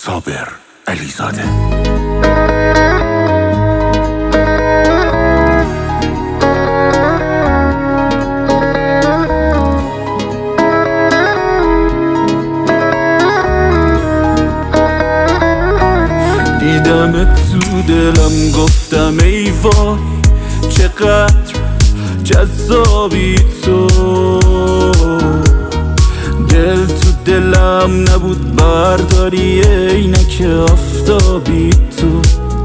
صابر علیزاده. دیدمت تو دلم گفتم ای وای چقدر جذابی تو، دل تو دلم نبود برداری عینک آفتابی تو،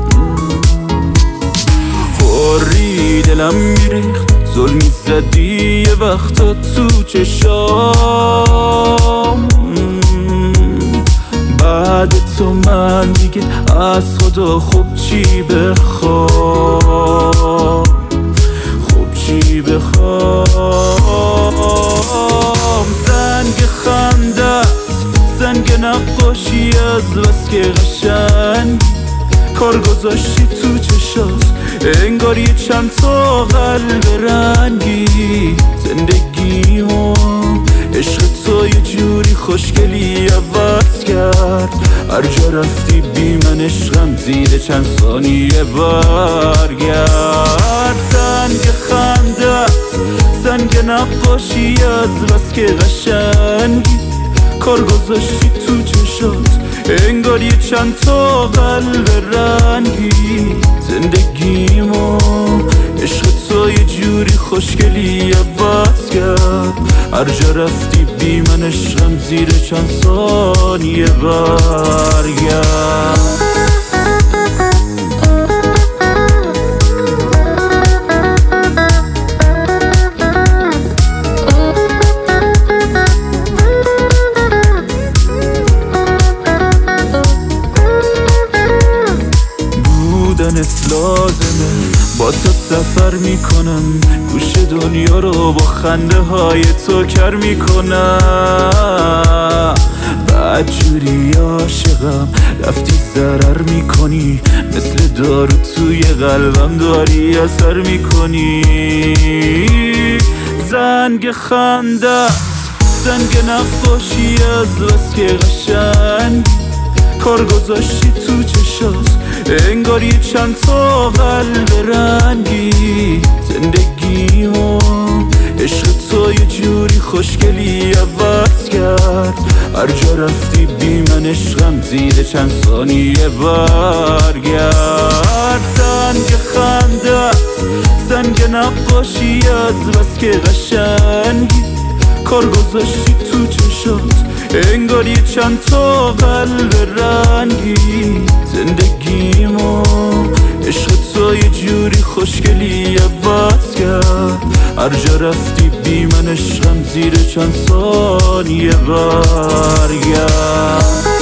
خوری دلم میریخت ظلمی زدی یه وقتا تو چشام، بعد تو من دیگه از خدا خوب چی بخوام، خوب چی بخوام. زنگ خندت زنگ نقاشی از بس که قشنگ کار گذاشتی تو چشات، انگار یه چند تا قلب رنگی. زندگیمو عشق تو یه جوری خوشگلی عوض کرد، هر جا رفتی بی من عشقم زیر چند ثانیه برگرد. زنگ خندت زنگ نقاشی از بس که قشنگی کار گذاشتی تو چشات، انگار یه چند تا قلب رنگی. زندگیمو عشق تو یه جوری خوشگلی عوض کرد، هر جا رفتی بی من عشقم زیر چند ثانیه برگرد. لازمه با تو سفر میکنم، گوش دنیا رو با خنده های تو کر میکنم. بعد جوری عاشقم رفتی ضرر میکنی، مثل دارو توی قلبم داری اثر میکنی. زنگ خندت زنگ نقاشی از بس که قشنگ کار گذاشتی تو چشات، انگار یه چند تا قلب رنگی. زندگیمو عشق تو یه جوری خوشگلی عوض کرد، هر جا رفتی بی من عشقم زیر چند ثانیه برگرد. زنگ خندت زنگ نقاشی از بس که قشنگی کار گذاشتی تو چشات، انگار یه چند تا قلب رنگی. زندگیمو عشق تو یه جوری خوشگلی عوض کرد، هر جا رفتی بی من عشقم زیر چند ثانیه برگرد.